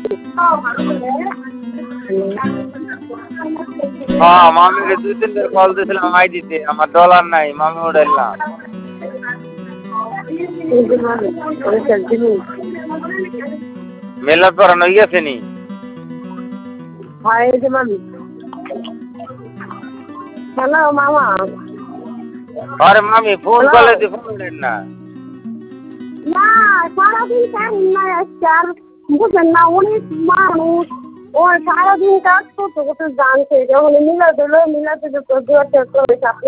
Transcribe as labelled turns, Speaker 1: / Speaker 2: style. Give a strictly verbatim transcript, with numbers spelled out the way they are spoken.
Speaker 1: হ্যাঁ মামিকে দুই তিনবার কল দিয়েছিলাম আইডিতে, আমার ডলার নাই, মামি উঠাইলাম। মেলা করানো গেছে নি?
Speaker 2: হ্যালো মামা।
Speaker 1: আরে মামি ফোন করলে তুই ফোন উঠেন না।
Speaker 2: না সারাদিন কেন না আসছে আর বুঝেন না, অনেক মানুষ ও সারাদিন কাজ করতে করতে জানছে যখন মিলা দিল মিলা দিলে তো দু একটা